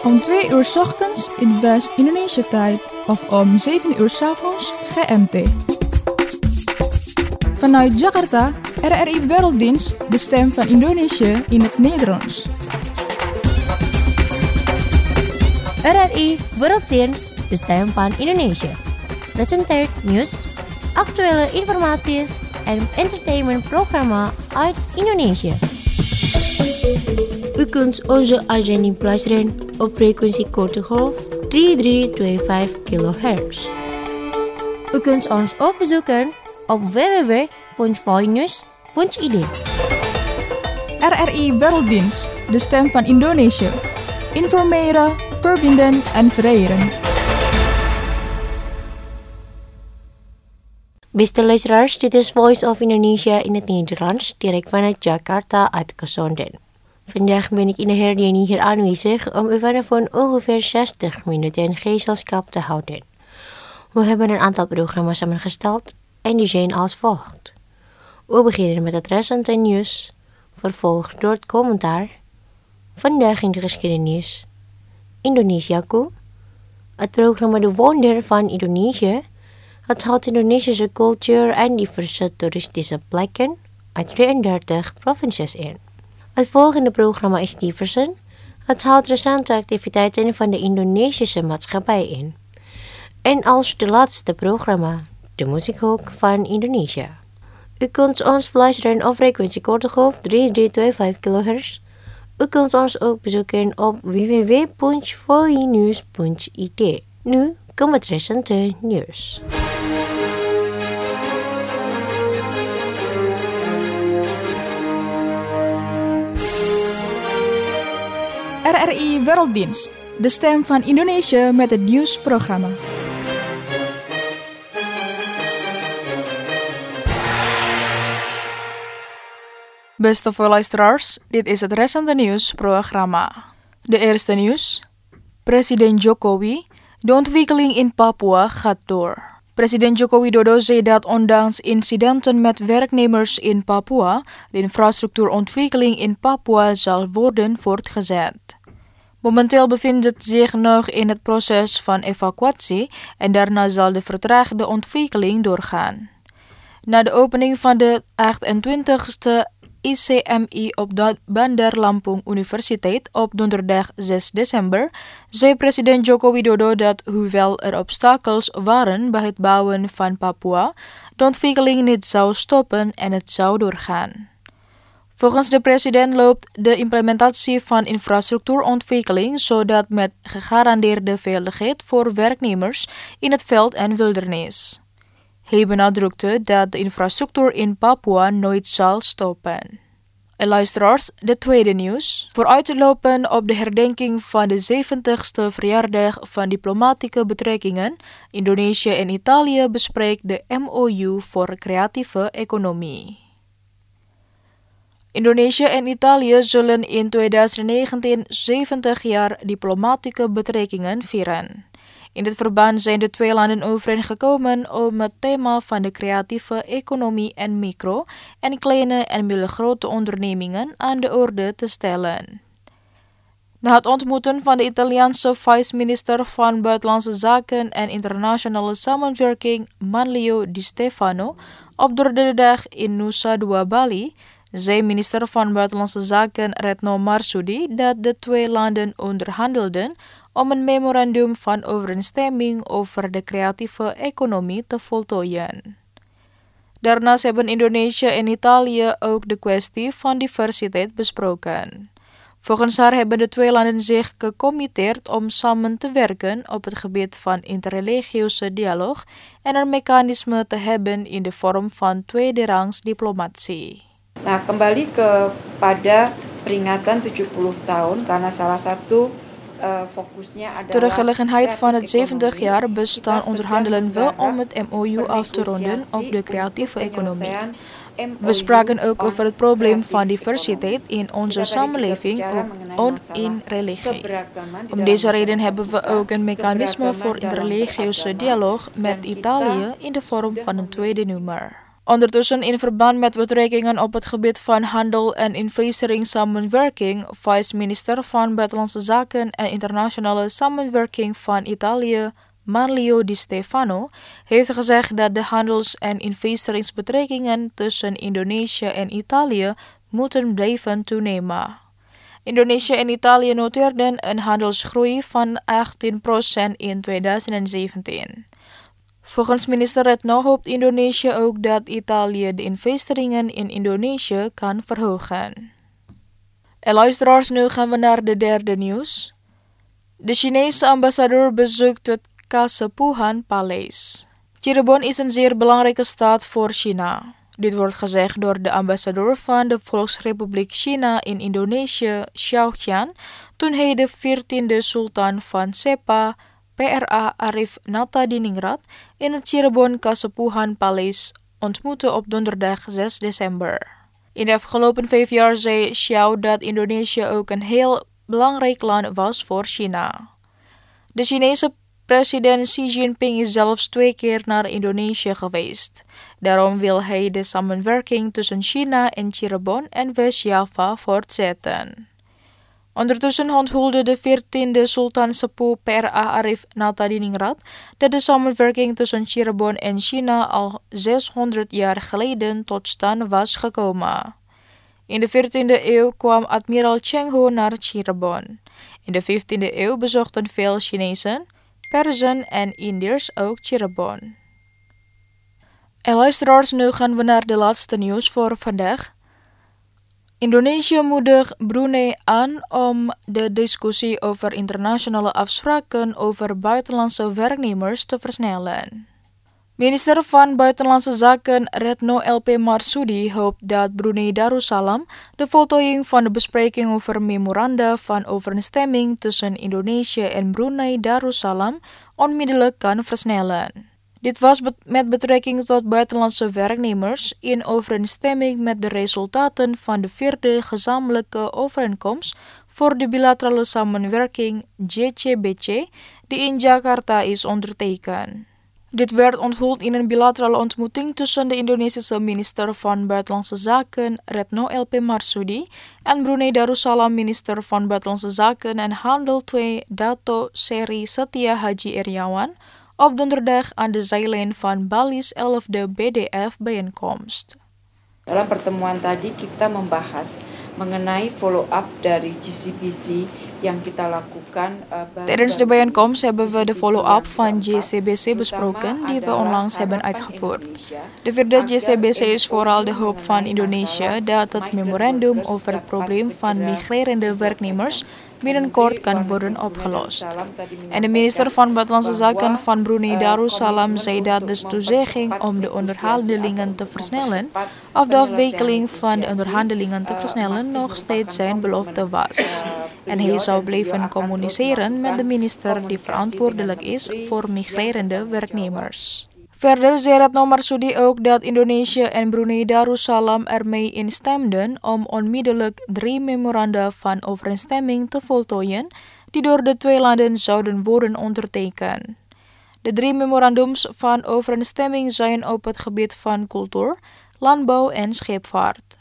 Om 2 uur 's ochtends in West-Indonesia tijd of om 7 uur 's avonds GMT. Vanuit Jakarta, RRI Werelddienst, de stem van Indonesië in het Nederlands. RRI Werelddienst, de stem van Indonesië. Presenteert nieuws, actuele informatie en entertainmentprogramma uit Indonesië. U kunt onze uitzending beluisteren op frequentie korte golf 3325 kHz. U kunt ons ook bezoeken op www.voinews.id. RRI Werelddienst, de stem van Indonesië. Informeren, verbinden en vereren. Beste luisteraars, dit is Voice of Indonesia in het Nederlands, direct vanuit Jakarta uitgezonden. Vandaag ben ik in de herdenking hier aanwezig om u van ongeveer 60 minuten gezelschap te houden. We hebben een aantal programma's samengesteld en die zijn als volgt. We beginnen met het recente nieuws, vervolgd door het commentaar, vandaag in de geschiedenis, Indonesiaku, het programma De Wonder van Indonesië, het houdt Indonesische cultuur en diverse toeristische plekken uit 33 provincies in. Het volgende programma is Diversen. Het houdt recente activiteiten van de Indonesische maatschappij in. En als de laatste programma, de muziekhoek van Indonesië. U kunt ons beluisteren op frequentie korte golf 3325 kHz. U kunt ons ook bezoeken op www.voinews.id. Nu komt het recente nieuws. RRI Werelddienst, de stem van Indonesië met het nieuwsprogramma. Beste luisteraars, dit is het recente nieuwsprogramma. De eerste nieuws. Presiden Jokowi, de ontwikkeling in Papua gaat door. President Joko Widodo zei dat ondanks incidenten met werknemers in Papua, de infrastructuurontwikkeling in Papua zal worden voortgezet. Momenteel bevindt het zich nog in het proces van evacuatie en daarna zal de vertraagde ontwikkeling doorgaan. Na de opening van de 28e ICMI op de Bandar Lampung Universiteit op donderdag 6 december, zei president Joko Widodo dat hoewel er obstakels waren bij het bouwen van Papua, de ontwikkeling niet zou stoppen en het zou doorgaan. Volgens de president loopt de implementatie van infrastructuurontwikkeling zodat met gegarandeerde veiligheid voor werknemers in het veld en wildernis. Hij benadrukte dat de infrastructuur in Papua nooit zal stoppen. En luisteraars, de tweede nieuws. Vooruitlopen op de herdenking van de 70ste verjaardag van diplomatieke betrekkingen, Indonesië en Italië bespreekt de MOU voor creatieve economie. Indonesië en Italië zullen in 2019 70 jaar diplomatieke betrekkingen vieren. In dit verband zijn de twee landen overeengekomen om het thema van de creatieve economie en micro- en kleine en middelgrote ondernemingen aan de orde te stellen. Na het ontmoeten van de Italiaanse vice-minister van Buitenlandse Zaken en Internationale Samenwerking Manlio Di Stefano op donderdag in Nusa Dua, Bali, zei minister van Buitenlandse Zaken Retno Marsudi dat de twee landen onderhandelden om een memorandum van overeenstemming over de creatieve economie te voltooien. Daarnaast hebben Indonesië en Italië ook de kwestie van diversiteit besproken. Volgens haar hebben de twee landen zich gecommitteerd om samen te werken op het gebied van interreligieuze dialoog en een mechanisme te hebben in de vorm van tweederangs diplomatie. Nah, kembali kepada peringatan 70 tahun karena salah satu fokusnya adalah Door de gelegenheid van het 70 jaar bestaan onderhandelen we om het MOU af te ronden op de creatieve economie. We spraken ook over het probleem van diversiteit in onze samenleving en in religie. Om deze reden hebben we ook een mechanisme voor interreligieuze dialoog met Italië in de vorm van een tweede nummer. Ondertussen in verband met betrekkingen op het gebied van handel en investeringssamenwerking, vice-minister van Buitenlandse Zaken en Internationale Samenwerking van Italië, Manlio Di Stefano, heeft gezegd dat de handels- en investeringsbetrekkingen tussen Indonesië en Italië moeten blijven toenemen. Indonesië en Italië noteerden een handelsgroei van 18% in 2017. Volgens minister Retno hoopt Indonesië ook dat Italië de investeringen in Indonesië kan verhogen. En luisteraars, nu gaan we naar de derde nieuws. De Chinese ambassadeur bezoekt het Kasepuhan Paleis. Cirebon is een zeer belangrijke stad voor China. Dit wordt gezegd door de ambassadeur van de Volksrepubliek China in Indonesië, Xiao Qian, toen hij de 14e sultan van Sepa, PRA Arif Natadiningrat, in het Cirebon Kasepuhan Paleis ontmoette op donderdag 6 december. In de afgelopen 5 jaar zei Xiao dat Indonesië ook een heel belangrijk land was voor China. De Chinese president Xi Jinping is zelfs 2 keer naar Indonesië geweest. Daarom wil hij de samenwerking tussen China en Cirebon en West-Java voortzetten. Ondertussen onthulde de 14e sultan Sepuh PRA Arif Natadiningrat dat de samenwerking tussen Cirebon en China al 600 jaar geleden tot stand was gekomen. In de 14e eeuw kwam admiraal Cheng Ho naar Cirebon. In de 15e eeuw bezochten veel Chinezen, Perzen en Indiërs ook Cirebon. En luisteraars, nu gaan we naar de laatste nieuws voor vandaag. Indonesië moedigt Brunei aan om de discussie over internationale afspraken over buitenlandse werknemers te versnellen. Minister van Buitenlandse Zaken Retno LP Marsudi hoopt dat Brunei Darussalam de voltooiing van de bespreking over memoranda van overeenstemming tussen Indonesië en Brunei Darussalam onmiddellijk kan versnellen. Dit was met betrekking tot buitenlandse werknemers in overeenstemming met de resultaten van de 4e gezamenlijke overeenkomst voor de bilaterale samenwerking JCBC die in Jakarta is ondertekend. Dit werd onthuld in een bilaterale ontmoeting tussen de Indonesische minister van Buitenlandse Zaken Retno LP Marsudi en Brunei Darussalam minister van Buitenlandse Zaken en Handel II Dato Seri Setia Haji Iriawan op donderdag aan de zijlijn van Bali's 11e BDF-bijeenkomst. Dalam pertemuan tadi kita membahas mengenai follow-up dari JCBC yang kita lakukan. Tijdens de bijeenkomst hebben we de follow-up van JCBC besproken die we onlangs hebben uitgevoerd. De 4e JCBC is vooral de hoop van Indonesië dat het memorandum over het probleem van migrerende werknemers binnenkort kan worden opgelost. En de minister van Buitenlandse Zaken van Brunei Darussalam zei dat de toezegging om de onderhandelingen te versnellen of de afwikkeling van de onderhandelingen te versnellen nog steeds zijn belofte was. En hij zou blijven communiceren met de minister die verantwoordelijk is voor migrerende werknemers. Verder zei Retno Marsudi ook dat Indonesië en Brunei Darussalam ermee instemden om onmiddellijk 3 memoranda van overeenstemming te voltooien die door de 2 landen zouden worden ondertekend. De 3 memorandums van overeenstemming zijn op het gebied van cultuur, landbouw en scheepvaart.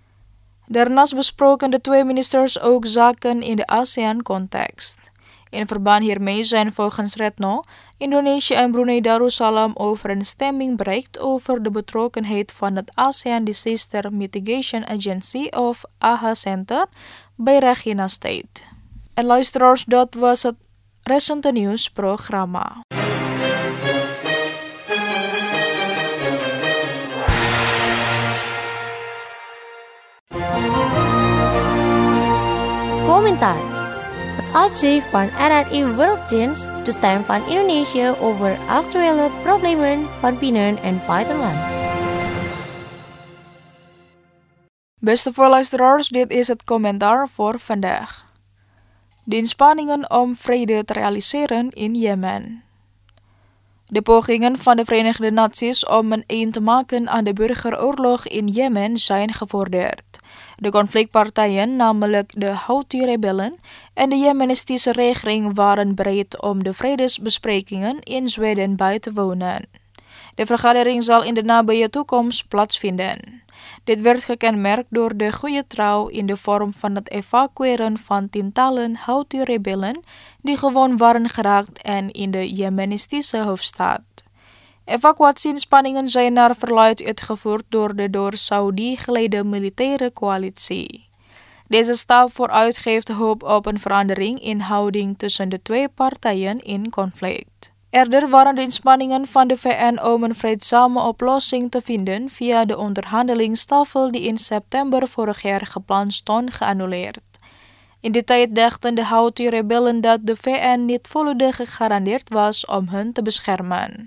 Daarnaast besproken de 2 ministers ook zaken in de ASEAN-context. In verband hiermee zijn volgens Retno Indonesië en Brunei Darussalam overeenstemming bereikt over de betrokkenheid van het ASEAN Disaster Mitigation Agency of AHA Center bij Regina State. En luisteraars, dat was het recente nieuwsprogramma. Kommentaar. Het uitzicht van RRI Worlddienst, de stem van Indonesië over actuele problemen van binnen- en buitenland. Beste voorluisteraars, dit is het commentaar voor vandaag. De inspanningen om vrede te realiseren in Jemen. De pogingen van de Verenigde Naties om een eind te maken aan de burgeroorlog in Jemen zijn gevorderd. De conflictpartijen, namelijk de Houthi-rebellen en de Jemenistische regering, waren bereid om de vredesbesprekingen in Zweden bij te wonen. De vergadering zal in de nabije toekomst plaatsvinden. Dit werd gekenmerkt door de goede trouw in de vorm van het evacueren van tientallen Houthi-rebellen die gewond waren geraakt en in de Jemenitische hoofdstad. Evacuatieinspanningen zijn naar verluidt uitgevoerd door de door Saudi geleide militaire coalitie. Deze stap vooruit geeft hoop op een verandering in houding tussen de twee partijen in conflict. Eerder waren de inspanningen van de VN om een vreedzame oplossing te vinden via de onderhandelingstafel die in september vorig jaar gepland stond geannuleerd. In die tijd dachten de Houthi-rebellen dat de VN niet volledig gegarandeerd was om hen te beschermen.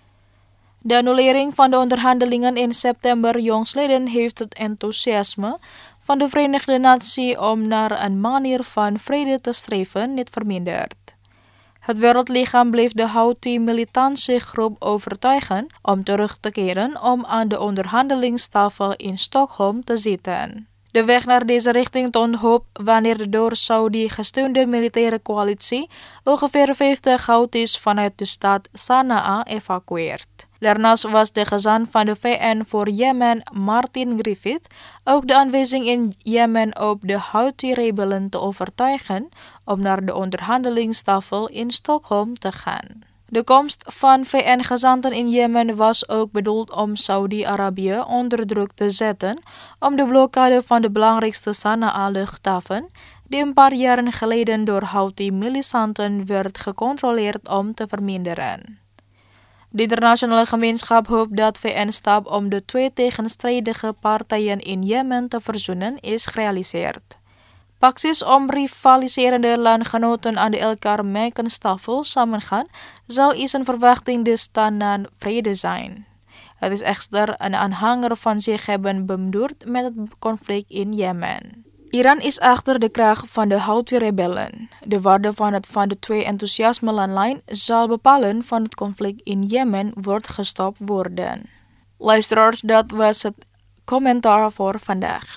De annulering van de onderhandelingen in september jongstleden heeft het enthousiasme van de Verenigde Naties om naar een manier van vrede te streven niet verminderd. Het wereldlichaam bleef de Houthi-militante groep overtuigen om terug te keren om aan de onderhandelingstafel in Stockholm te zitten. De weg naar deze richting toont hoop wanneer de door Saudi gesteunde militaire coalitie ongeveer 50 Houthis vanuit de stad Sanaa evacueert. Daarnaast was de gezant van de VN voor Jemen, Martin Griffith, ook de aanwezig in Jemen op de Houthi-rebellen te overtuigen om naar de onderhandelingstafel in Stockholm te gaan. De komst van VN-gezanten in Jemen was ook bedoeld om Saudi-Arabië onder druk te zetten om de blokkade van de belangrijkste Sanaa-luchthaven, die een paar jaren geleden door Houthi-militanten werd gecontroleerd, om te verminderen. De internationale gemeenschap hoopt dat VN-stap om de twee tegenstrijdige partijen in Jemen te verzoenen is gerealiseerd. Acties om rivaliserende landgenoten aan de elkaar mijkenstafel samengaan zal is een verwachting de stand aan vrede zijn. Het is echter een aanhanger van zich hebben bemoedigd met het conflict in Jemen. Iran is achter de kraag van de Houthi-rebellen. De waarde van de twee enthousiasme landlijn zal bepalen van het conflict in Jemen wordt gestopt worden. Luisteraars, dat was het commentaar voor vandaag.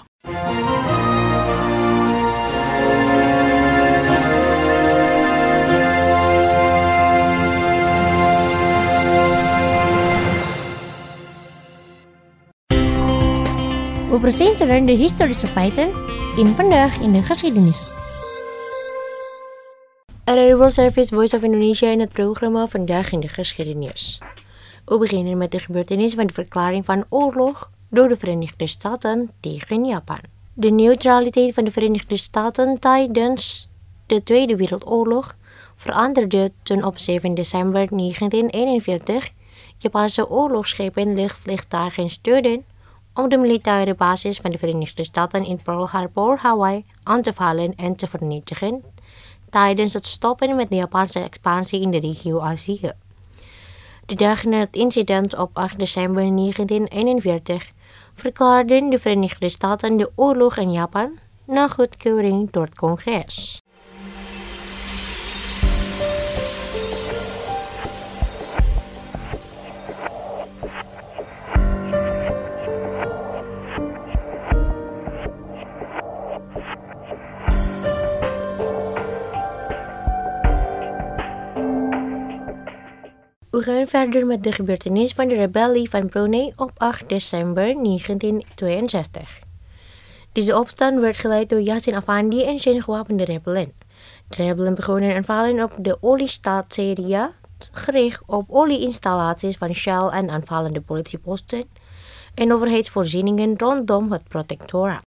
We presenteren de historische feiten in Vandaag in de Geschiedenis. RRI World Service Voice of Indonesia in het programma Vandaag in de Geschiedenis. We beginnen met de gebeurtenis van de verklaring van oorlog door de Verenigde Staten tegen Japan. De neutraliteit van de Verenigde Staten tijdens de Tweede Wereldoorlog veranderde toen op 7 december 1941 Japanse oorlogsschepen luchtvliegtuigen stuurden om de militaire basis van de Verenigde Staten in Pearl Harbor, Hawaii, aan te vallen en te vernietigen tijdens het stoppen met de Japanse expansie in de regio Azië. De dag na het incident op 8 december 1941 verklaarden de Verenigde Staten de oorlog aan Japan na goedkeuring door het congres. We gaan verder met de gebeurtenis van de rebellie van Brunei op 8 december 1962. Deze opstand werd geleid door Yasin Afandi en zijn gewapende rebellen. De rebellen begonnen aanvallen op de oliestaat Syria, gericht op olieinstallaties van Shell en aanvallende politieposten en overheidsvoorzieningen rondom het protectoraat.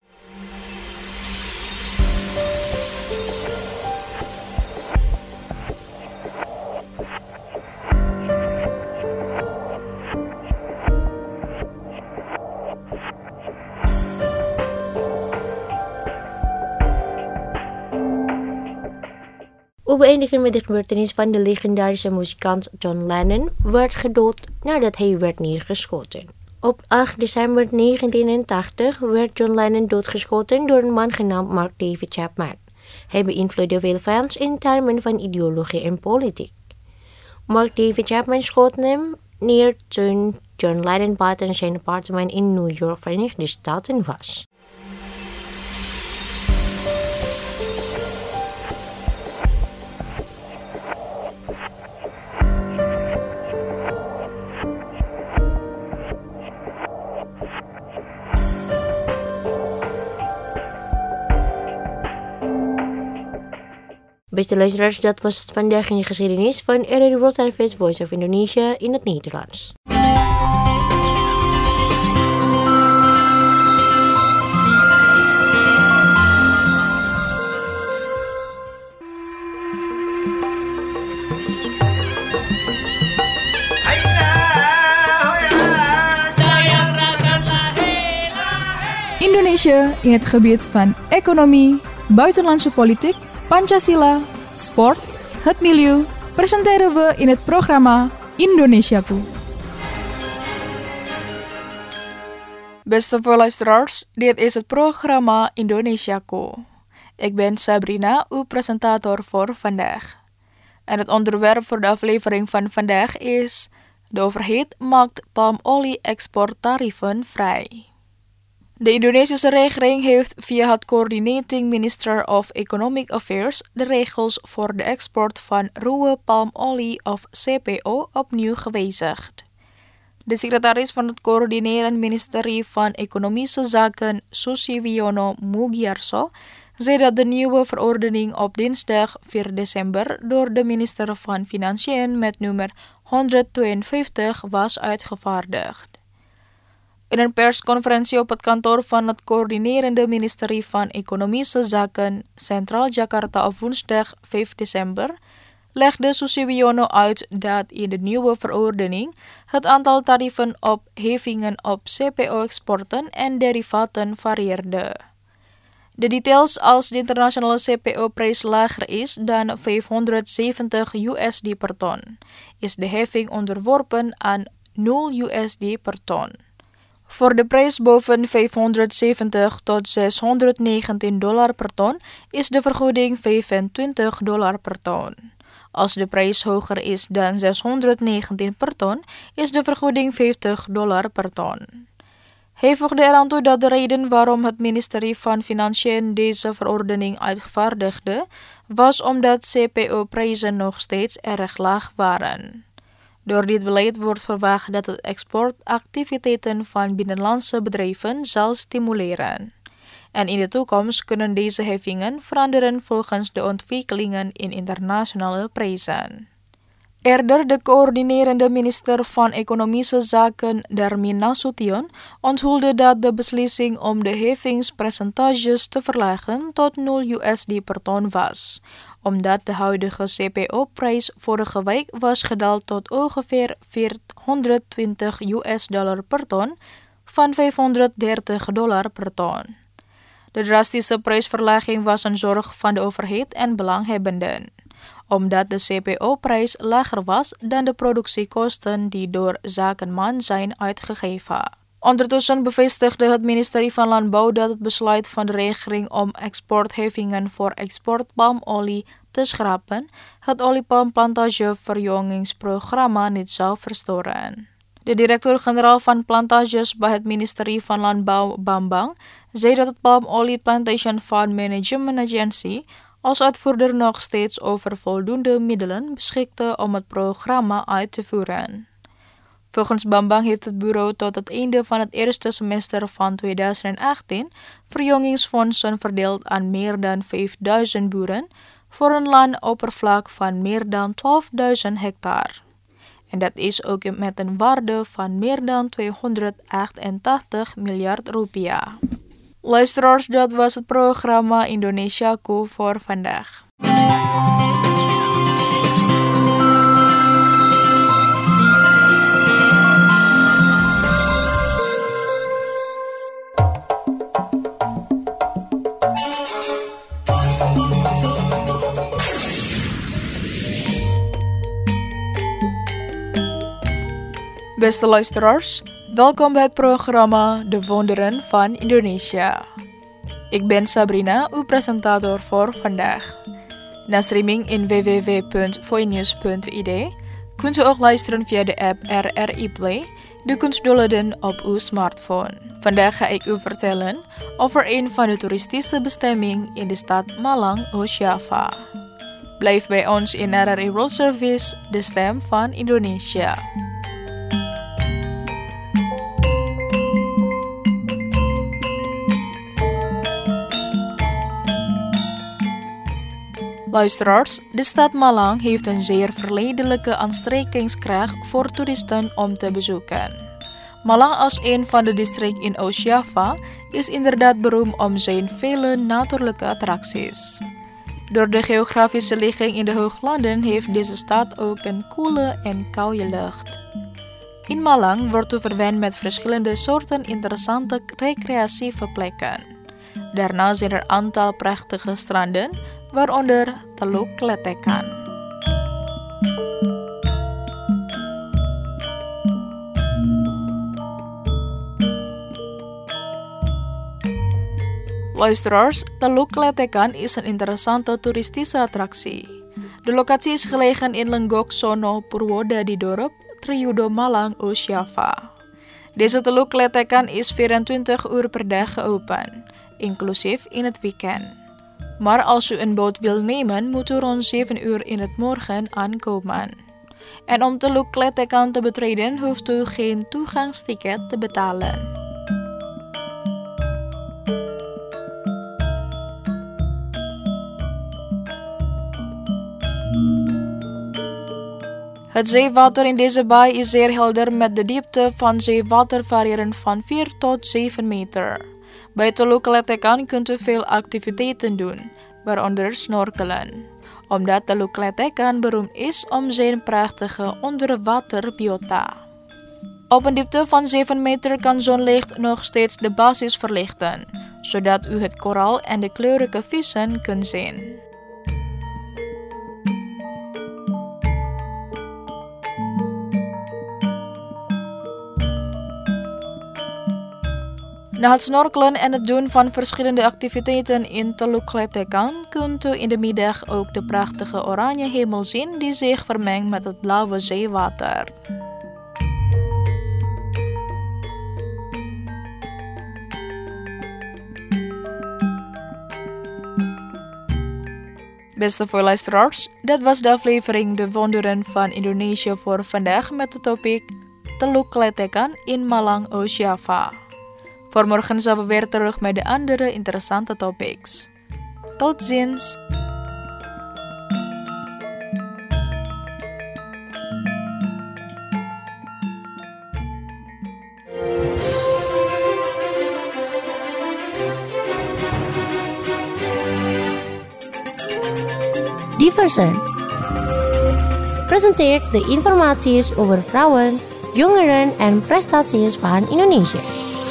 We beëindigen met de gebeurtenis van de legendarische muzikant John Lennon werd gedood nadat hij werd neergeschoten. Op 8 december 1980 werd John Lennon doodgeschoten door een man genaamd Mark David Chapman. Hij beïnvloedde veel fans in termen van ideologie en politiek. Mark David Chapman schoot hem neer toen John Lennon buiten zijn appartement in New York, Verenigde Staten was. Beste luisteraars, dat was het vandaag in de geschiedenis van RRI World Service Voice of Indonesia in het Nederlands. Indonesia in het gebied van economie, buitenlandse politiek, Pancasila, sport, het milieu, presenteren we in het programma Indonesiaku. Beste luisteraars, dit is het programma Indonesiaku. Ik ben Sabrina, uw presentator voor vandaag. En het onderwerp voor de aflevering van vandaag is: de overheid maakt palmolie-exporttarieven vrij. De Indonesische regering heeft via het Coordinating Minister of Economic Affairs de regels voor de export van ruwe palmolie of CPO opnieuw gewijzigd. De secretaris van het Coördinerend Ministerie van Economische Zaken, Susywiono Mugiarso, zei dat de nieuwe verordening op dinsdag 4 december door de minister van Financiën met nummer 152 was uitgevaardigd. In een persconferentie op het kantoor van het Coördinerende Ministerie van Economische Zaken, Centraal Jakarta op woensdag 5 december, legde Susywiono uit dat in de nieuwe verordening het aantal tarieven op heffingen op CPO-exporten en derivaten varieerde. De details: als de internationale CPO-prijs lager is dan $570 per ton, is de heffing onderworpen aan $0 per ton. Voor de prijs boven $570 tot $619 per ton is de vergoeding $25 per ton. Als de prijs hoger is dan $619 per ton, is de vergoeding $50 per ton. Hij voegde eraan toe dat de reden waarom het ministerie van Financiën deze verordening uitvaardigde, was omdat CPO-prijzen nog steeds erg laag waren. Door dit beleid wordt verwacht dat het exportactiviteiten van binnenlandse bedrijven zal stimuleren. En in de toekomst kunnen deze heffingen veranderen volgens de ontwikkelingen in internationale prijzen. Eerder de coördinerende minister van Economische Zaken, Darmin Nasution, onthulde dat de beslissing om de heffingspercentages te verlagen tot $0 per ton was, omdat de huidige CPO-prijs vorige week was gedaald tot ongeveer $420 per ton van $530 per ton. De drastische prijsverlaging was een zorg van de overheid en belanghebbenden, omdat de CPO-prijs lager was dan de productiekosten die door zakenman zijn uitgegeven. Ondertussen bevestigde het ministerie van Landbouw dat het besluit van de regering om exportheffingen voor exportpalmolie te schrappen het oliepalmplantageverjongingsprogramma niet zou verstoren. De directeur-generaal van plantages bij het ministerie van Landbouw, Bambang, zei dat het Palmolie Plantation Fund Management Agency als uitvoerder nog steeds over voldoende middelen beschikte om het programma uit te voeren. Volgens Bambang heeft het bureau tot het einde van het eerste semester van 2018 verjongingsfondsen verdeeld aan meer dan 5.000 boeren voor een landoppervlak van meer dan 12.000 hectare. En dat is ook met een waarde van meer dan 288 miljard rupiah. Luisteraars, dat was het programma Indonesiaku voor vandaag. Beste luisteraars, welkom bij het programma De Wonderen van Indonesia. Ik ben Sabrina, uw presentator voor vandaag. Na streaming in www.voinews.id kunt u ook luisteren via de app RRI Play, die kunt downloaden op uw smartphone. Vandaag ga ik u vertellen over een van de toeristische bestemmingen in de stad Malang, Oost-Java. Blijf bij ons in RRI World Service, de stem van Indonesia. Luisteraars, de stad Malang heeft een zeer verleidelijke aantrekkingskracht voor toeristen om te bezoeken. Malang als een van de districten in Oost-Java is inderdaad beroemd om zijn vele natuurlijke attracties. Door de geografische ligging in de hooglanden heeft deze stad ook een koele en koude lucht. In Malang wordt u verwend met verschillende soorten interessante recreatieve plekken. Daarna zijn er een aantal prachtige stranden, waaronder Teluk Kletekan. Luisteraars, Teluk Kletekan is een interessante toeristische attractie. De locatie is gelegen in Lenggok Sono Purwodadi dorp, Triyudo Malang, Oost-Java. Deze Teluk Kletekan is 24 uur per dag geopend, inclusief in het weekend. Maar als u een boot wil nemen, moet u rond 7 uur in het morgen aankomen. En om Teluk Kletekan te betreden, hoeft u geen toegangsticket te betalen. Het zeewater in deze baai is zeer helder met de diepte van zeewater variëren van 4 tot 7 meter. Bij Teluk Kletekan kunt u veel activiteiten doen, waaronder snorkelen. Omdat Teluk Kletekan beroemd is om zijn prachtige onderwaterbiota. Op een diepte van 7 meter kan zonlicht nog steeds de basis verlichten, zodat u het koraal en de kleurige vissen kunt zien. Na het snorkelen en het doen van verschillende activiteiten in Teluk Kletekan kunt u in de middag ook de prachtige oranje hemel zien die zich vermengt met het blauwe zeewater. Beste luisteraars, dat was de aflevering De Wonderen van Indonesië voor vandaag met het topic Teluk Kletekan in Malang, Oost-Java. Voor morgen zijn we weer terug met de andere interessante topics. Tot ziens! Diversen presenteert de informaties over vrouwen, jongeren en prestaties van Indonesië.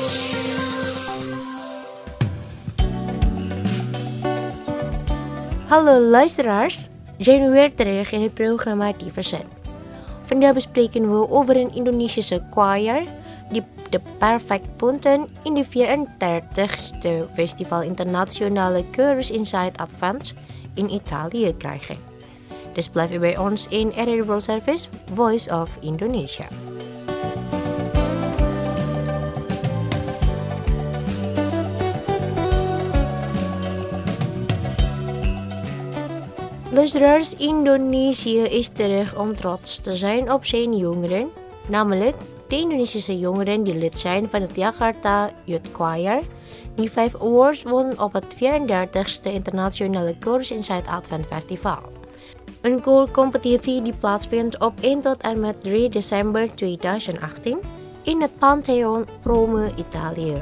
Hallo luisteraars, zijn we weer terug in het programma Diversen. Vandaag bespreken we over een Indonesische choir die de perfect punten in de 34ste Festival Internationale Chorus Inside Advent in Italië krijgen. Dus blijf u bij ons in RRI World Service, Voice of Indonesia. Luisteraars, Indonesië is terug om trots te zijn op zijn jongeren, namelijk de Indonesische jongeren die lid zijn van het Jakarta Youth Choir, die 5 awards won op het 34ste Internationale Chorus Inside Advent Festival. Een koorcompetitie die plaatsvindt op 1 tot en met 3 december 2018 in het Pantheon Rome, Italië.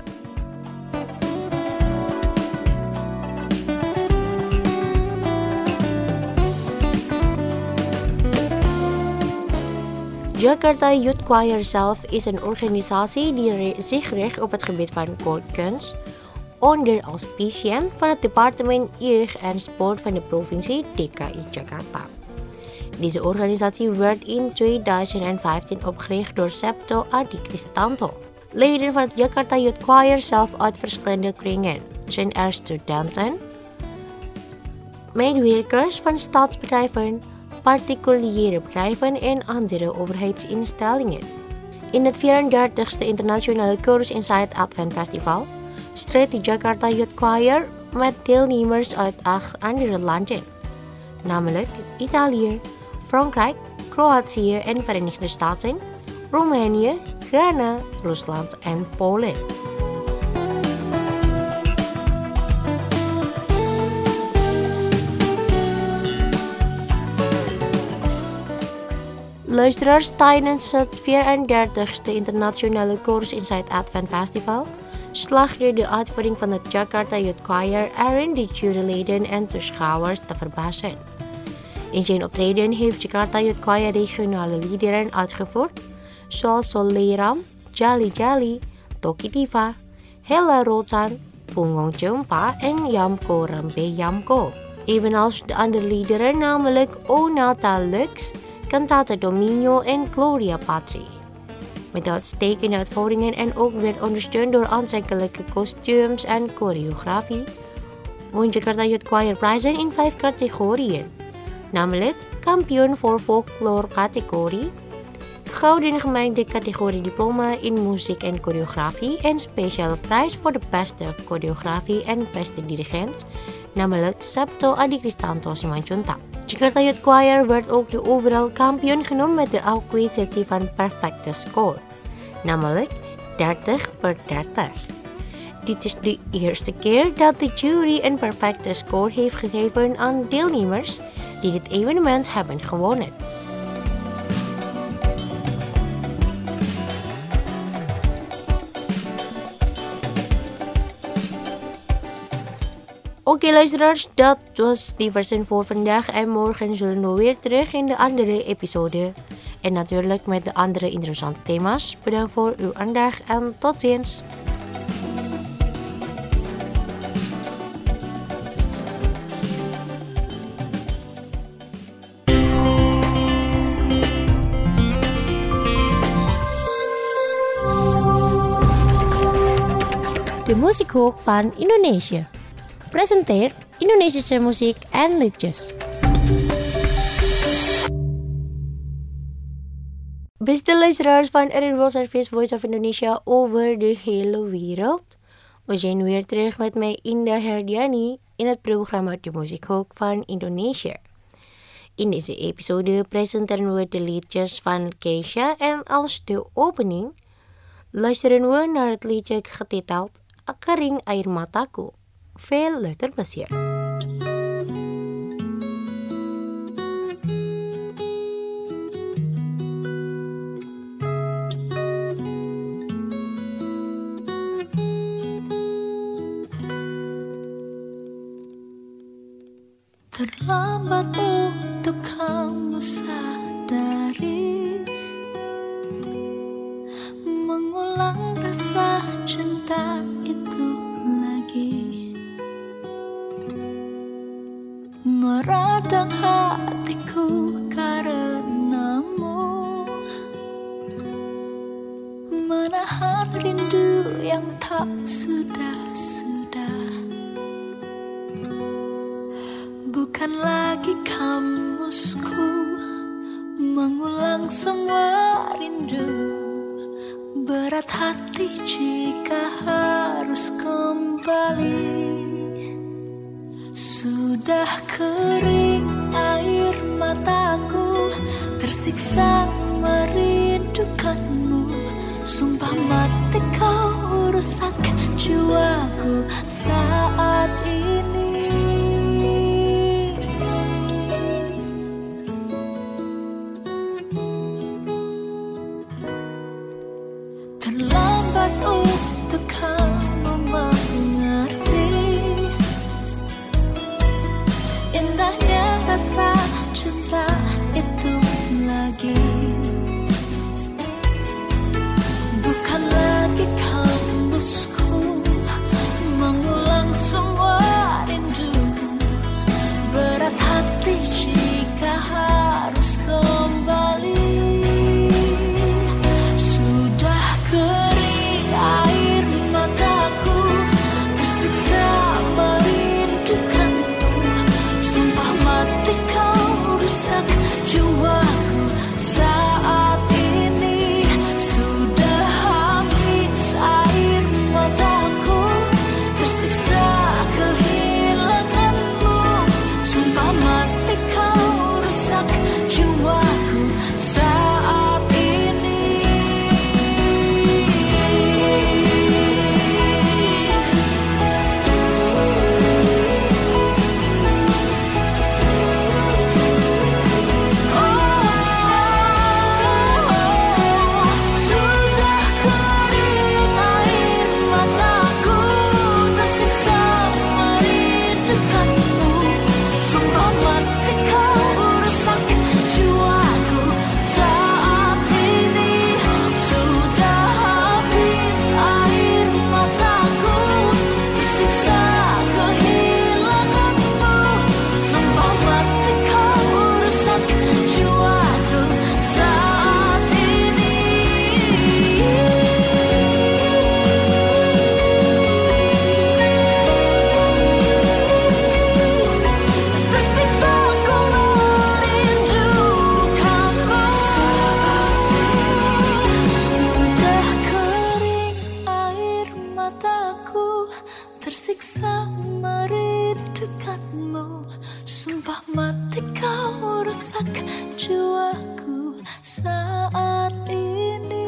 Jakarta Youth Choir zelf is een organisatie die zich richt op het gebied van koorkunst, onder auspiciën van het departement Jeugd en Sport van de provincie DKI Jakarta. Deze organisatie werd in 2015 opgericht door Septo Adi Kristanto. Leden van het Jakarta Youth Choir zelf uit verschillende kringen zijn er studenten, medewerkers van staatsbedrijven, particuliere bedrijven en andere overheidsinstellingen. In het 34ste Internationale Chorus Inside Advent Festival strijdt de Jakarta Youth Choir met deelnemers uit 8 andere landen, namelijk Italië, Frankrijk, Kroatië en Verenigde Staten, Roemenië, Ghana, Rusland en Polen. Luisteraars, tijdens het 34e internationale Chorus Inside Advent Festival slaagde de uitvoering van het Jakarta Youth Choir erin de juryleden en toeschouwers te verbazen. In zijn optreden heeft Jakarta Youth Choir regionale liederen uitgevoerd, zoals Soleram, Jali Jali, Toki Diva, Hela Rotan, Pungong Jumpa en Yamko Rembe Yamko. Evenals de andere liederen, namelijk O Nata Lux, Cantata Dominio en Gloria Patri. Met uitstekende uitvoeringen en ook werd ondersteund door aantrekkelijke kostuums en choreografie, won Jakarta Youth Choir prijzen in 5 categorieën, namelijk kampioen voor folklore categorie, gouden gemeente categorie diploma in muziek en choreografie en speciale prijs voor de beste choreografie en beste dirigent, namelijk Sabto Adi Kristanto Simanjuntak. Jakarta Youth Choir werd ook de overal kampioen genoemd met de acquisitie van perfecte score, namelijk 30/30. Dit is de eerste keer dat de jury een perfecte score heeft gegeven aan deelnemers die dit evenement hebben gewonnen. Oké luisteraars, dat was die versie voor vandaag en morgen zullen we weer terug in de andere episode. En natuurlijk met de andere interessante thema's. Bedankt voor uw aandacht en tot ziens. De Muziekhoek van Indonesië presenteert Indonesische muziek en liedjes. Beste luisteraars van RRW Service Voice of Indonesia over de hele wereld. We zijn weer terug met mij Indah Herdiani in het programma De Muziekhoek van Indonesië. In deze episode presenteren we de liedjes van Keisha en als de opening luisteren we naar het liedje getiteld Kering Air Mataku. Veel luisterplezier. Terlambat untuk kamu sadari mengulang rasa cinta itu lagi, meradang hatiku karenamu, menahan rindu yang tak sudah-sudah. Bukan lagi kamusku mengulang semua rindu. Berat hati jika harus kembali. Sudah kering air mataku, tersiksa merindukanmu. Sumpah mati kau rusak jiwaku saat ini. Terlambat untuk kamu mengerti indahnya rasa cinta itu lagi. Bukan lagi kamusku mengulang semua rindu. jiwaku saat ini.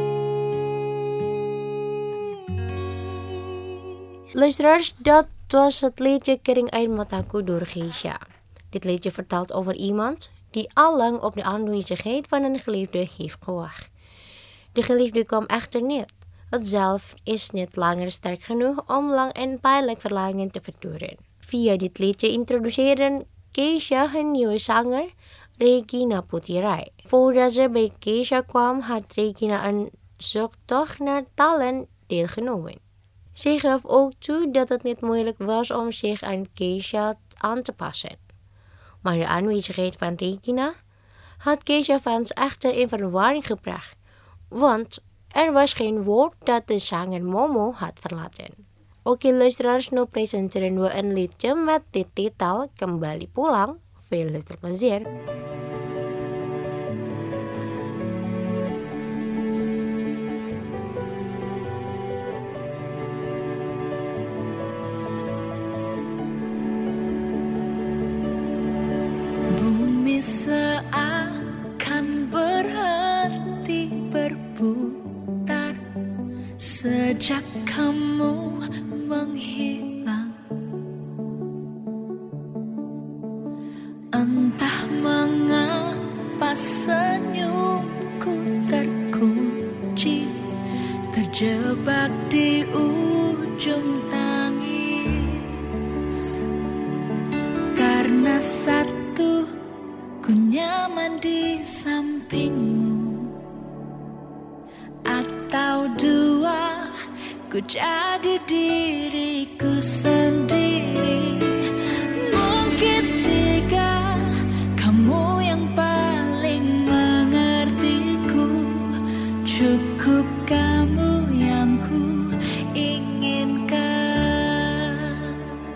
Luisteraars, dat was het liedje Kering Air Mataku door Geisha. Dit liedje vertelt over iemand die allang op de aanwezigheid van een geliefde heeft gewacht. De geliefde kwam echter niet. Het zelf is niet langer sterk genoeg om lang en pijnlijk verlangen te verduren. Via dit liedje introduceerde Geisha een nieuwe zanger, Regina Putirai. Voordat ze bij Geisha kwam, had Regina een zoektocht naar talent deelgenomen. Zij gaf ook toe dat het niet moeilijk was om zich aan Geisha aan te passen. Maar de aanwezigheid van Regina had Geisha-fans echter in verwarring gebracht, want er was geen woord dat de zanger Momo had verlaten. Oke luisteraars, nu presenteren we een liedje met de titel Kembali Pulang. Veel luisterplezier. Bumi seakan berhenti berputar sejak kamu menghilang. Entah mengapa senyumku terkunci, terjebak di ujung tangis. Karena satu, ku nyaman di sampingmu, atau dua, ku jadi diriku sendiri. Mungkin tiga, kamu yang paling mengertiku. Cukup kamu yang ku inginkan.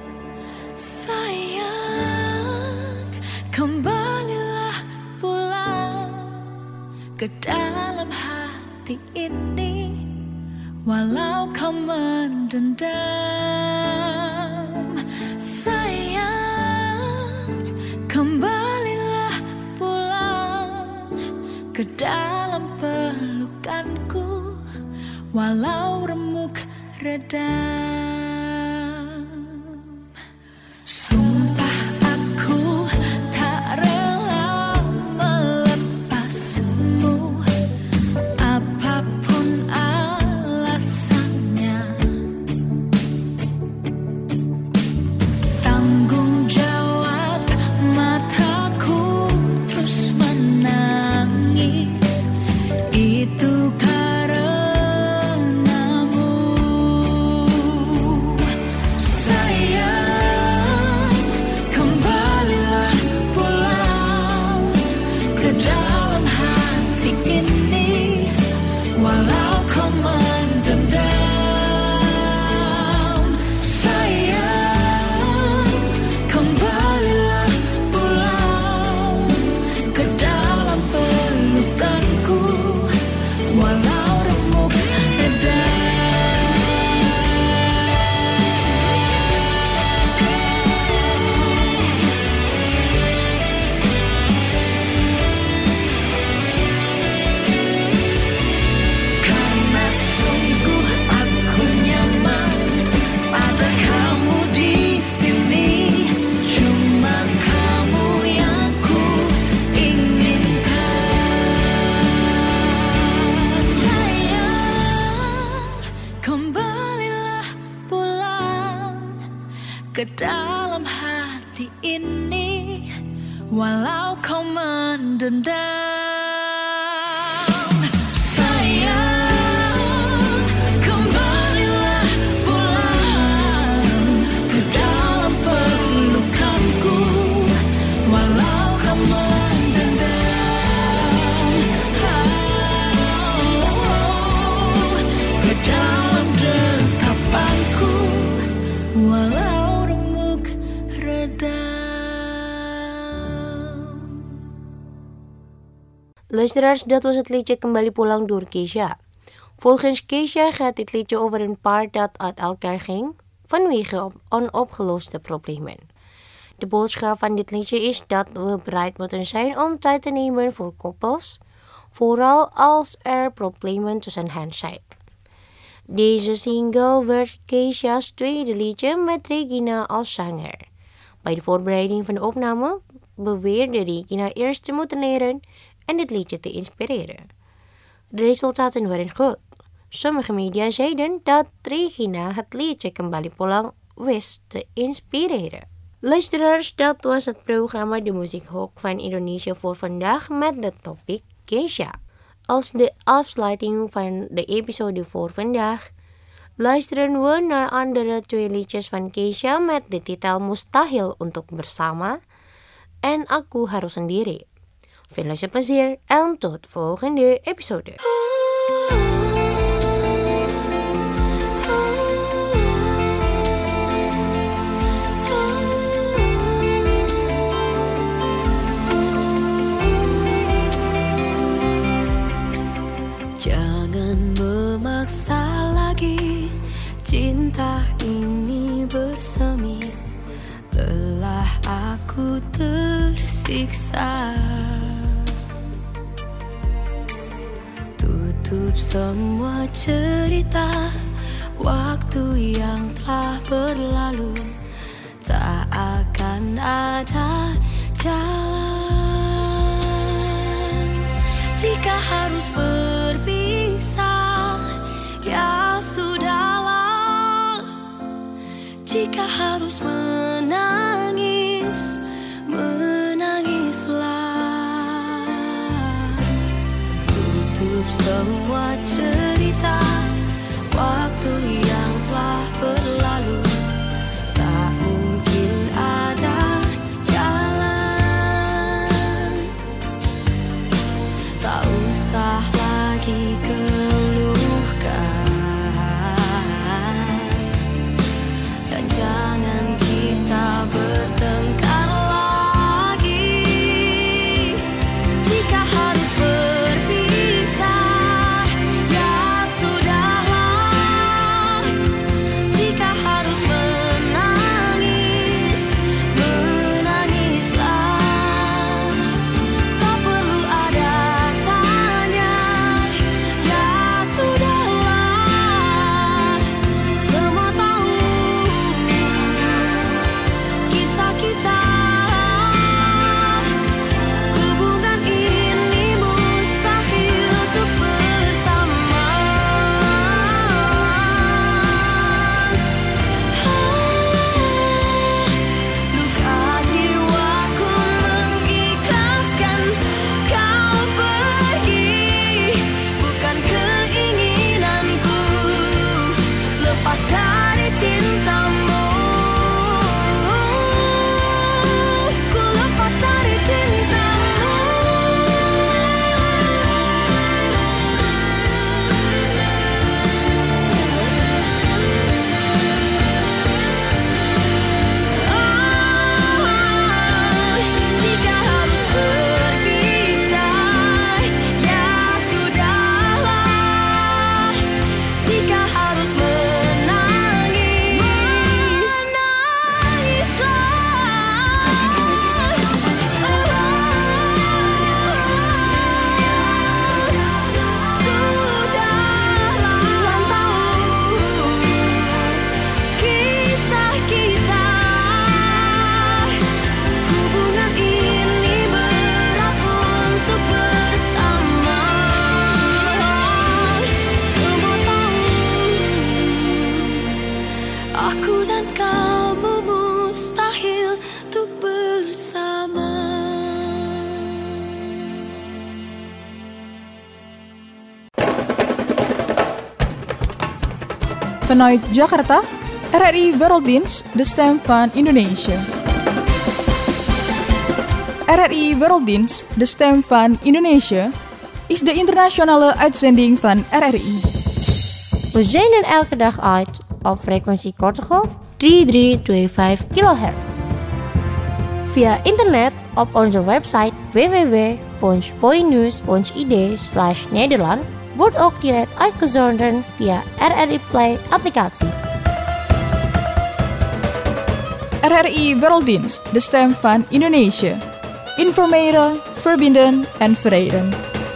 Sayang, kembalilah pulang ke dalam hati ini, walau kau mendendam. Sayang, kembalilah pulang ke dalam pelukanku, walau remuk redam. Sumpah aku tak rela melepasmu, apapun alasannya. Tanggung jawab mataku terus menangis, itu karenamu. Sayang, kembalilah pulang ke dalam hati ini, walau kau mendendam. Sayang, kembalilah pulang ke dalam pelukanku, walau remuk redam. Karena sungguh aku nyaman ada kamu di sini, cuma kamu yang ku inginkan. Sayang, kembalilah pulang ke dalam hati ini, walau kau mendendam. Sayang, kembalilah pulang ke dalam pelukanku, walau kau mendendam. Ke dalam dekapanku, walau remuk redam. Luisteraars, dat was het liedje Kembali Pulang door Geisha. Volgens Geisha gaat dit liedje over een paar dat uit elkaar ging vanwege onopgeloste problemen. De boodschap van dit liedje is dat we bereid moeten zijn om tijd te nemen voor koppels, vooral als er problemen tussen hen zijn. Deze single werd Keisha's tweede liedje met Regina als zanger. Bij de voorbereiding van de opname beweerde Regina eerst te moeten leren en dit liedje te inspireren. De resultaten waren goed. Sommige media zeiden dat Regina het liedje Kembali Pulang wist te inspireren. Luisteraars, dat was het programma De Muziekhok van Indonesia voor vandaag met de topik Keisha. Als de afsluiting van de episode voor vandaag luisteren we naar andere 2 liedjes van Keisha met de titel Mustahil Untuk Bersama en Aku Harus Sendiri. Veel luisterplezier en tot volgende episode. Jangan memaksa lagi cinta ini bersemi. Lelah aku tersiksa. Tutup semua cerita waktu yang telah berlalu. Tak akan ada jalan jika harus berpisah. Ya sudahlah, jika harus menangis, menangislah. Tutup semua cerita waktu yang telah berlalu. Tak mungkin ada jalan. Tak usah lagi keluhkan, dan jangan kita bertengkar lagi. Jika harus berpisah, ya sudahlah. Jika harus menangis, menangislah. Tak perlu ada tanya, ya sudahlah. Semua tahu kisah kita. Hubungan ini mustahil untuk bersama. Luka jiwaku mengikhlaskan kau pergi. Bukan keinginanku lepas dari cintamu. Ku lepas dari cintamu. Jika harus berpisah, ya sudahlah. Jika harus menangis, sudahlah. Tuhan tahu kisah kita. Hubungan ini berat untuk bersama. Semua tahu aku dan kamu mustahil untuk bersama. Vanuit Jakarta, RRI Werelddienst, de stem van Indonesië. RRI Werelddienst, de stem van Indonesië, is de internationale uitzending van RRI. We zenden elke dag uit op frequentie korte golf 3325 kHz. Via internet op onze website www.voinews.id/Nederland wordt ook direct uitgezonden via RRI Play applicatie. RRI Werelddienst, de stem van Indonesië. Informeren, verbinden en verenigden.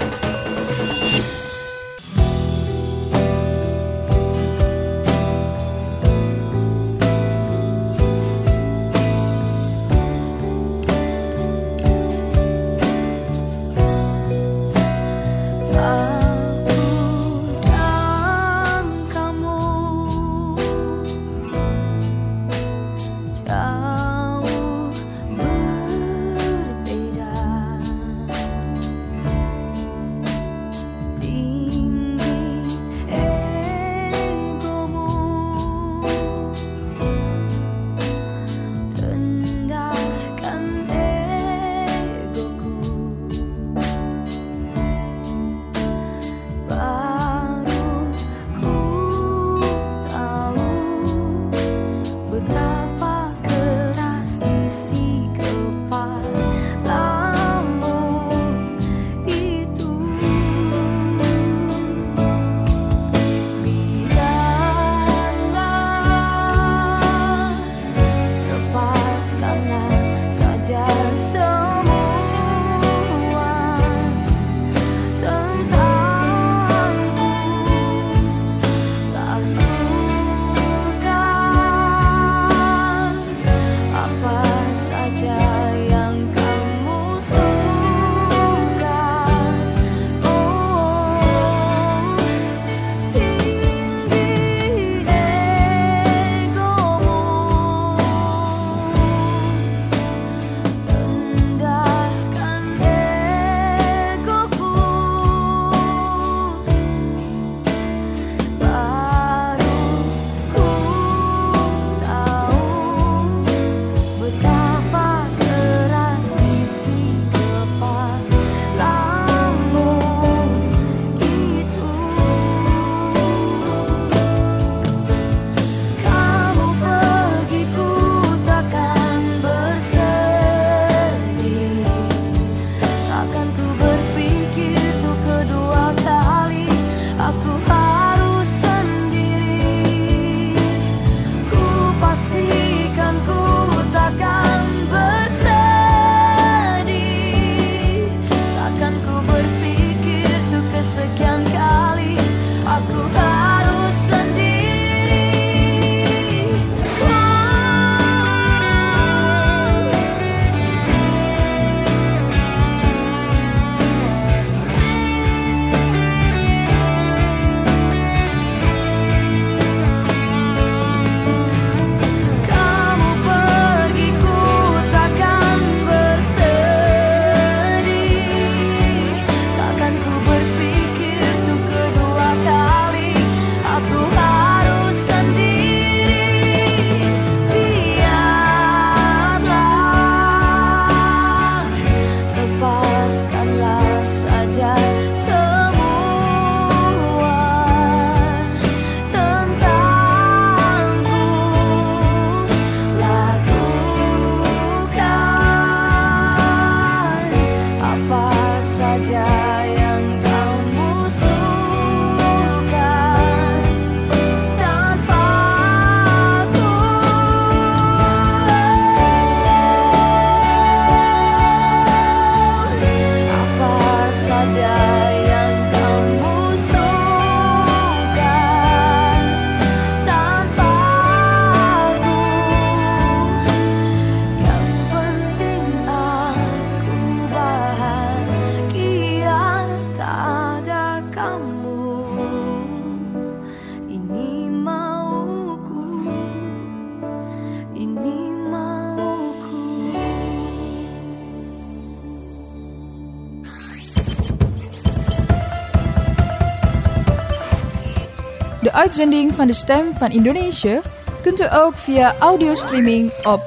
De uitzending van de Stem van Indonesië kunt u ook via audiostreaming op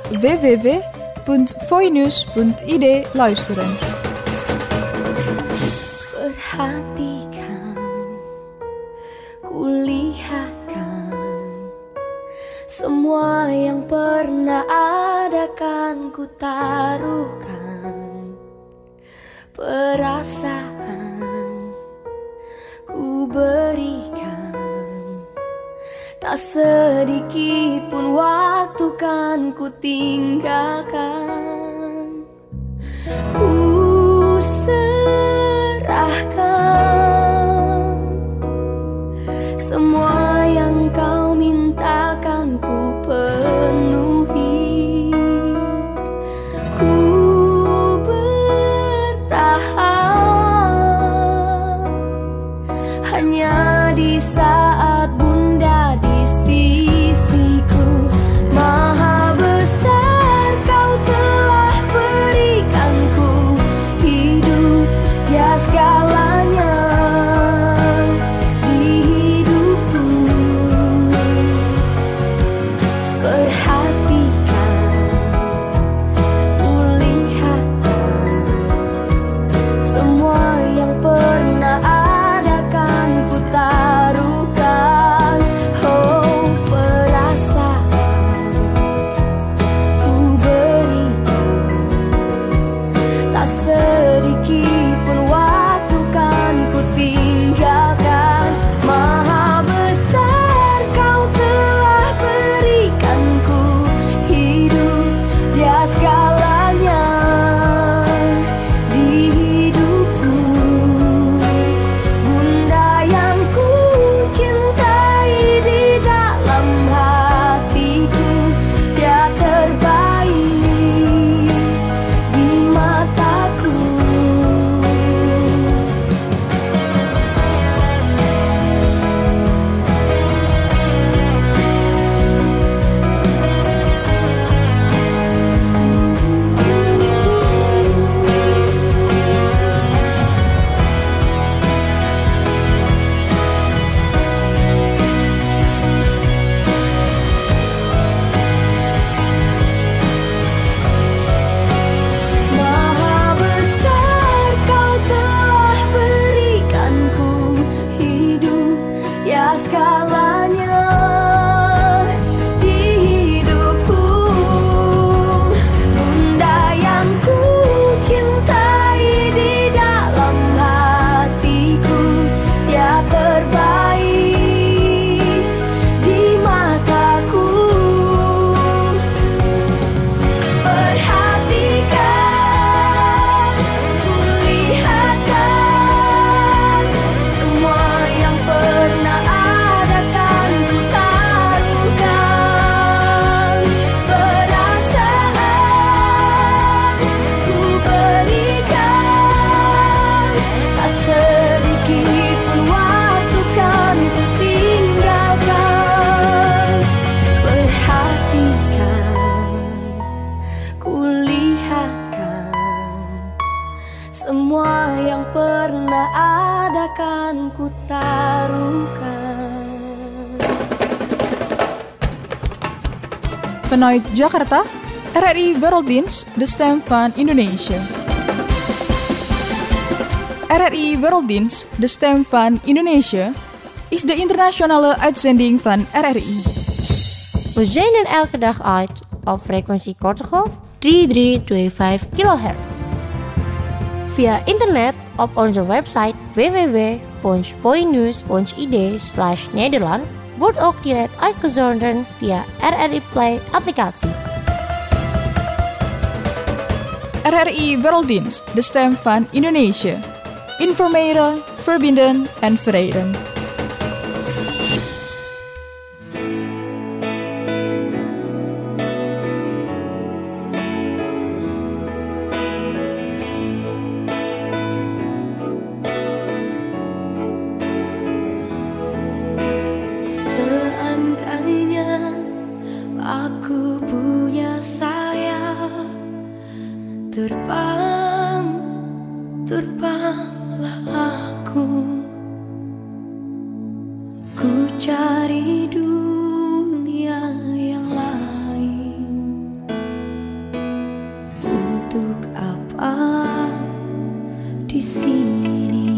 www.voinews.id luisteren. Perhatikan, kulihatkan semua yang pernah ada kan ku taruhkan, perasaan ku berikan, tak sedikit pun waktu kan akan ku tinggalkan. Ku serahkan semua yang kau mintakan, ku penuhi. Ku bertahan hanya di saat Bunda di sisiku. Maha besar kau telah berikanku hidup, ya segalanya di hidupku. Perhatikan, kulihatkan semua yang pernah ada kan ku taruhkan. Oh, perasaan ku berikan, tak sedikit pun waktu kan ku tinggalkan. Maha besar kau telah berikanku hidup, dia segalanya di hidupku. Bunda yang ku cintai di dalam hatiku, dia terbaik di mataku. Maha besar kau telah berikanku hidup, ya segalanya di hidupku. Bunda yang ku cintai di dalam hatiku, dia terbaik di mataku. Perhatikan, kulihatkan semua yang pernah ada kan ku taruhkan. Perasaan ku berikan, tak sedikit pun waktu kan ku tinggalkan. Perhatikan, kulihatkan semua yang pernah ada kan ku taruhkan. Vanuit Jakarta, RRI Werelddienst, de stem van Indonesië. RRI Werelddienst, de stem van Indonesië, is de internationale uitzending van RRI. We zenden elke dag uit op frequentie korte golf 3325 kHz. Via internet op onze website www.poinnews.id/Nederland wordt ook direct uitgezonden via RRI Play applicatie. RRI Werelddienst, de stem van Indonesië. Informeren, verbinden en verenigen. Seandainya aku punya sayap, terbanglah aku. Ku cari dunia yang lain. Untuk apa di sini?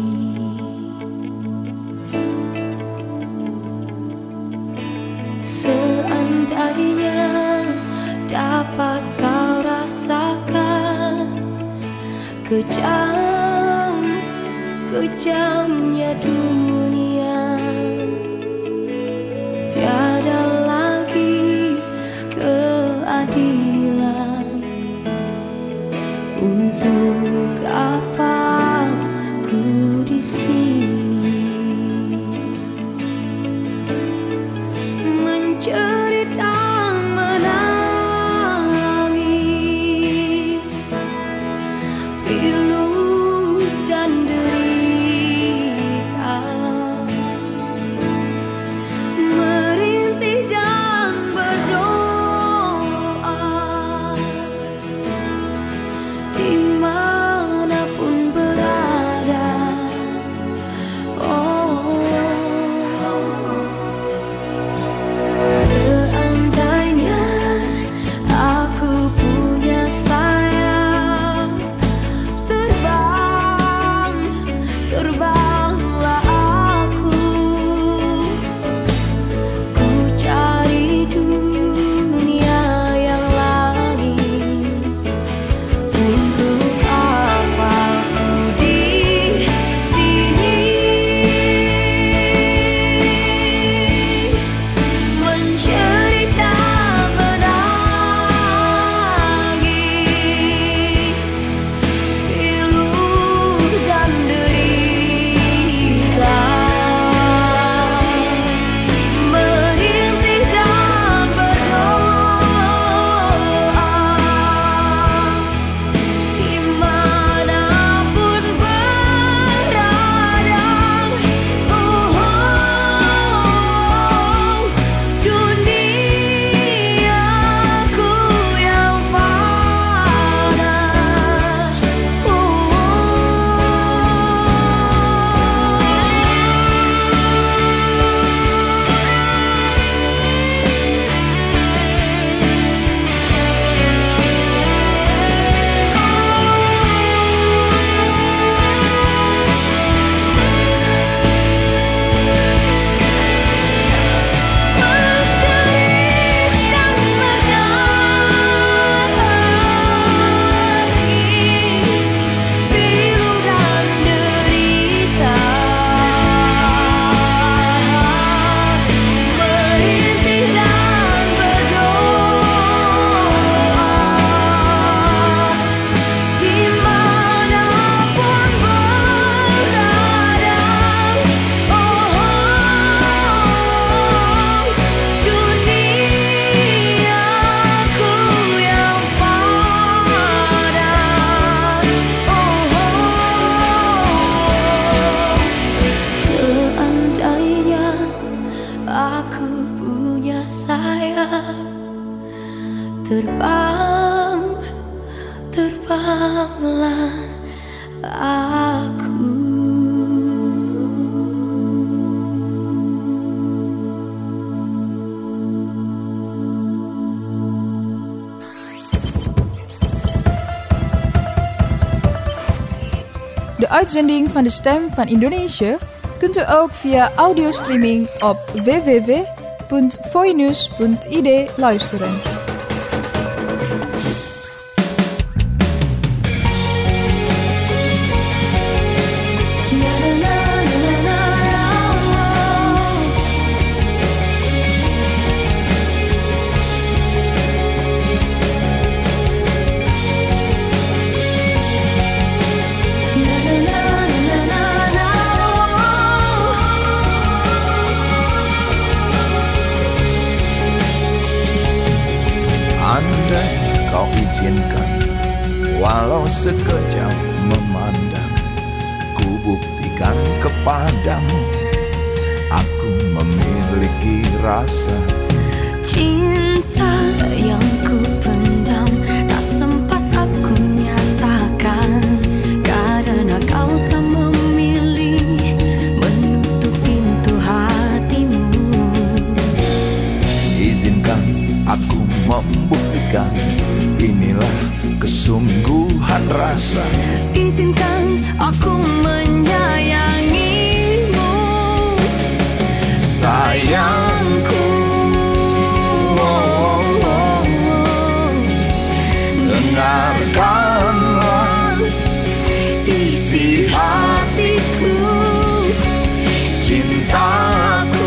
Seandainya dapat kau rasakan kejamnya dunia, tiada lagi keadilan. Terbanglah aku. De uitzending van de Stem van Indonesië kunt u ook via audiostreaming op www.voinews.id luisteren. Andai kau izinkan, walau sekejap memandang, ku buktikan kepadamu, aku memiliki rasa cinta yang ku pendam, tak sempat aku nyatakan, karena kau telah memilih menutup pintu hatimu. Izinkan aku membuktikan, inilah kesungguhan rasa. Izinkan aku menyayangimu, Sayangku, dengarkanlah isi hatiku, cintaku.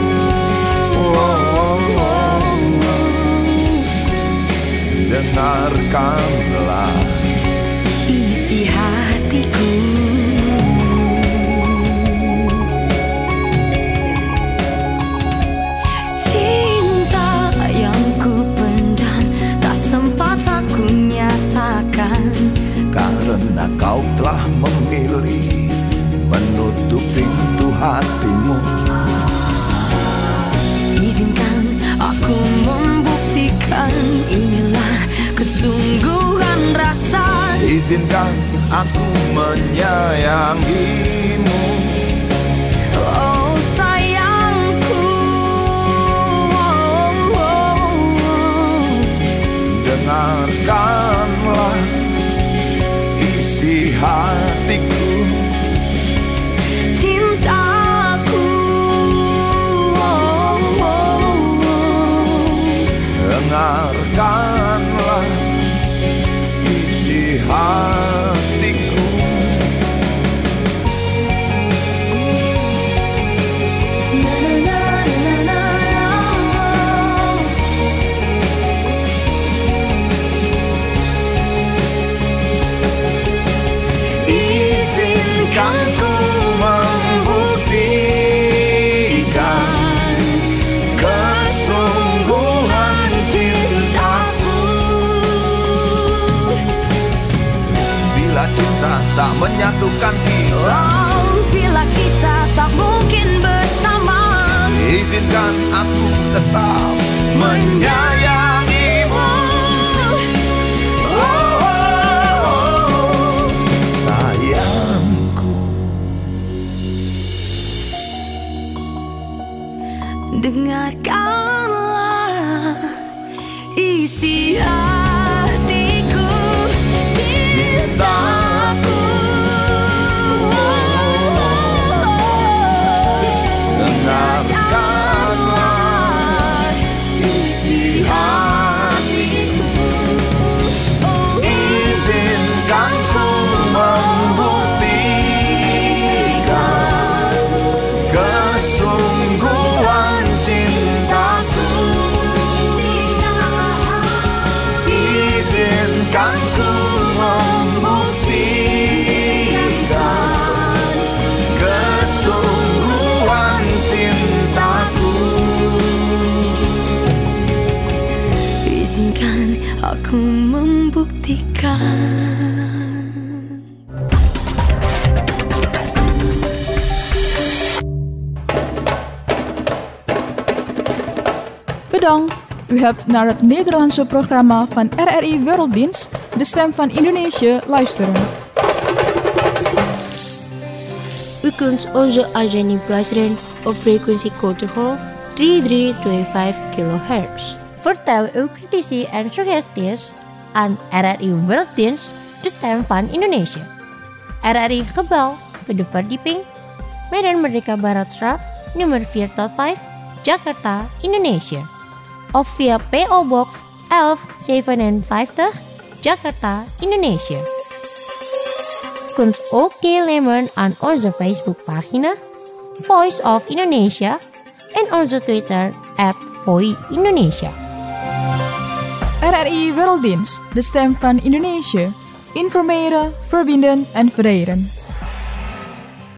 Dengarkanlah isi hatiku. Cinta yang ku pendam, tak sempat aku nyatakan, karena kau telah memilih menutup pintu hatimu. Izinkan aku membuktikan, inilah kesungguhan rasa. Izinkan aku menyayangimu, Oh sayangku, dengarkanlah isi hatiku, cintaku. dengarkanlah isi hatiku. Izinkan ku membuktikan kesungguhan cintaku. Bila cinta tak menyatukan kita, Bila kita tak mungkin bersama, izinkan aku tetap menyayangimu. Sayangku, dengarkanlah isi hatiku, cintaku. dengarkanlah isi hatiku. Izinkan ku membuktikan kesungguhan cintaku. Izinkan ku membuktikan kesungguhan cintaku. Izinkan aku membuktikan. Bedankt U hebt naar het Nederlandse programma van RRI Werelddienst, de stem van Indonesië, luisteren. U kunt onze uitzending beluisteren op frequentie kortegolf 3325 kHz. Vertel uw critici en suggesties aan RRI Werelddienst, de stem van Indonesië. RRI Gebouw, Vierde Verdieping, Medan Merdeka Baratstraat, nummer 4-5, Jakarta, Indonesië. Of via PO Box 1157, Jakarta, Indonesië. Kunt ook deelnemen aan onze Facebookpagina Voice of Indonesia en onze Twitter @VoiIndonesia. RRI Werelddienst, de stem van Indonesië. Informeren, verbinden en vereren.